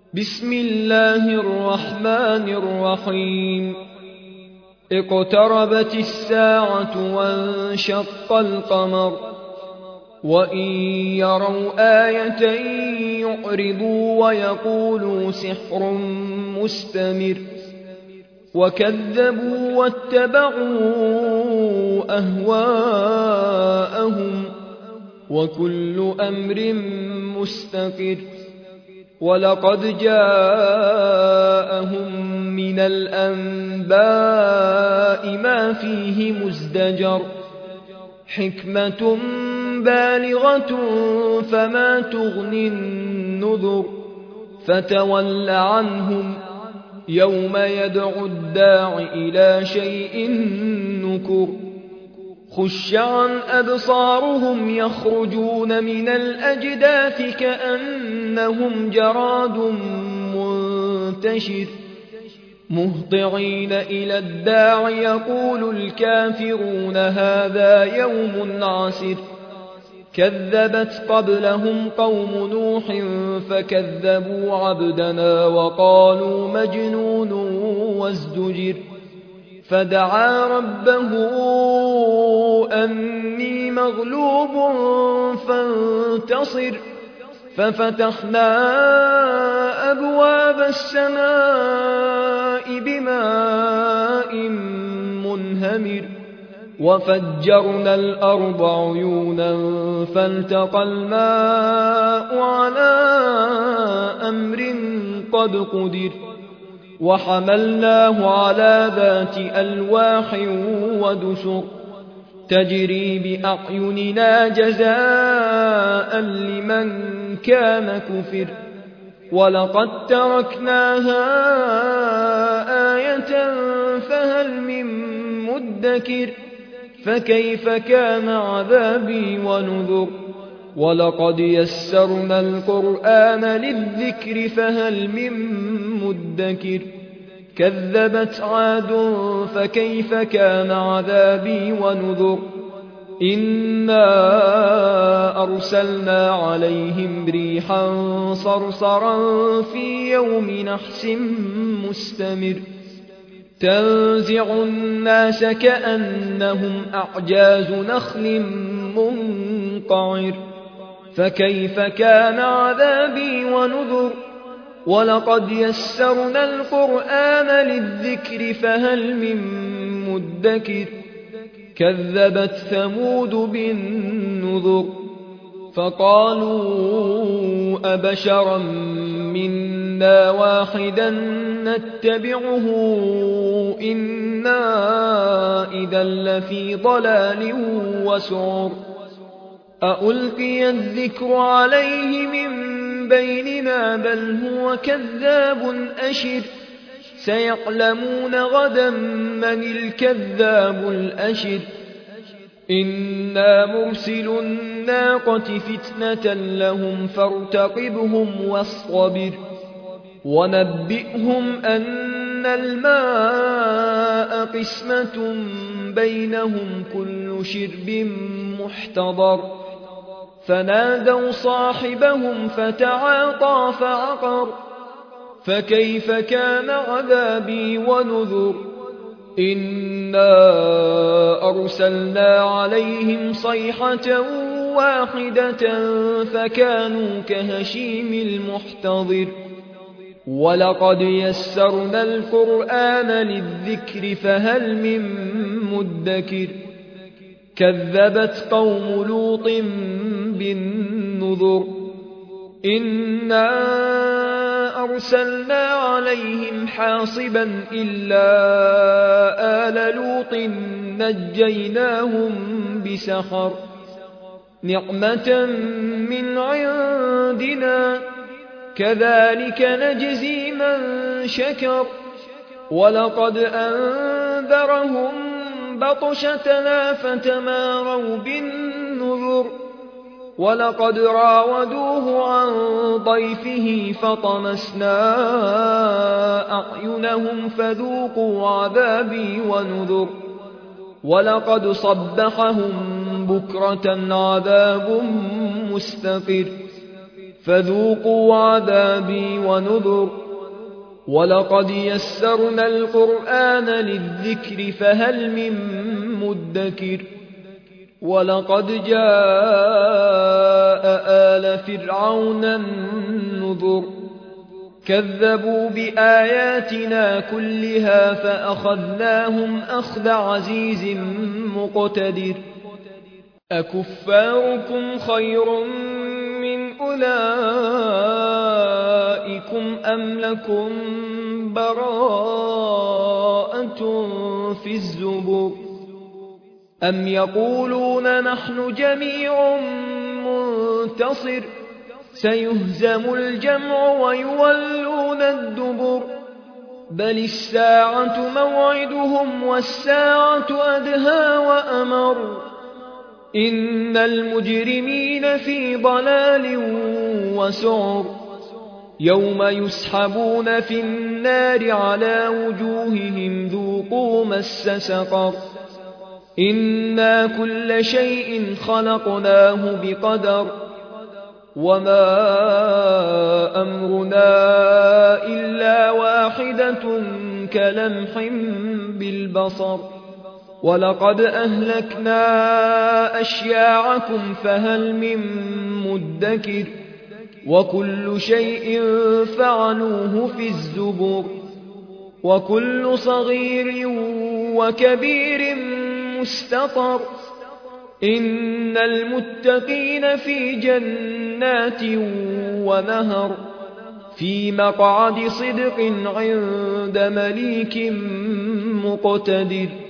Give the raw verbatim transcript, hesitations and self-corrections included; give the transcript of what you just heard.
بسم الله الرحمن الرحيم اقتربت الساعة وانشق القمر وإن يروا آية يعرضوا ويقولوا سحر مستمر وكذبوا واتبعوا أهواءهم وكل أمر مستقر ولقد جاءهم من الأنباء ما فيه مزدجر حكمة بالغة فما تغني النذر فتول عنهم يوم يدعو الداع إلى شيء نكر خش عن أبصارهم يخرجون من الأجداث كأنهم جراد منتشر مهطعين إلى الداع يقول الكافرون هذا يوم عسر كذبت قبلهم قوم نوح فكذبوا عبدنا وقالوا مجنون وازدجر فدعا ربه أني مغلوب فانتصر ففتحنا أبواب السماء بماء منهمر وفجرنا الأرض عيونا فالتقى الماء على أمر قد قدر وحملناه على ذات ألواح ودسر تجري بأعيننا جزاء لمن كان كفر ولقد تركناها آية فهل من مدكر فكيف كان عذابي ونذر ولقد يسرنا القرآن للذكر فهل من مدكر كذبت عاد فكيف كان عذابي ونذر إنا أرسلنا عليهم ريحا صرصرا في يوم نحس مستمر تنزع الناس كأنهم أعجاز نخل منقعر فكيف كان عذابي ونذر ولقد يسرنا القرآن للذكر فهل من مدكر كذبت ثمود بالنذر فقالوا أبشرا منا واحدا نتبعه إنا إذا لفي ضلال وسعر أألقي الذكر عليه من بيننا بل هو كذاب أشر سيعلمون غدا من الكذاب الأشر إنا مرسل الناقة فتنة لهم فارتقبهم واصطبر ونبئهم أن الماء قسمة بينهم كل شرب محتضر فنادوا صاحبهم فتعاطى فعقر فكيف كان عذابي ونذر إنا أرسلنا عليهم صيحة واحدة فكانوا كهشيم المحتضر ولقد يسرنا القرآن للذكر فهل من مدكر كذبت قوم لوط بالنذر إنا أرسلنا عليهم حاصبا إلا آل لوط نجيناهم بسخر نعمة من عندنا كذلك نجزي من شكر ولقد أنذرهم بطشتنا فتماروا بالنذر ولقد راودوه عن ضيفه فطمسنا أعينهم فذوقوا عذابي ونذر ولقد صبحهم بكرة عذاب مستقر فذوقوا عذابي ونذر ولقد يسرنا القرآن للذكر فهل من مدكر ولقد جاء آل فرعون النذر كذبوا بآياتنا كلها فأخذناهم أخذ عزيز مقتدر أكفاركم خير من أولئكم أم لكم براءة في الزبر أم يقولون نحن جميع منتصر سيهزم الجمع ويولون الدبر بل الساعة موعدهم والساعة أدهى وأمر إن المجرمين في ضلال وسعر يوم يسحبون في النار على وجوههم ذوقوا مس سقر إنا كل شيء خلقناه بقدر وما أمرنا إلا واحدة كلمح بالبصر ولقد أهلكنا أشياعكم فهل من مدكر وكل شيء فعلوه في الزبر وكل صغير وكبير مستطر إن المتقين في جنات ونهر في مقعد صدق عند مليك مقتدر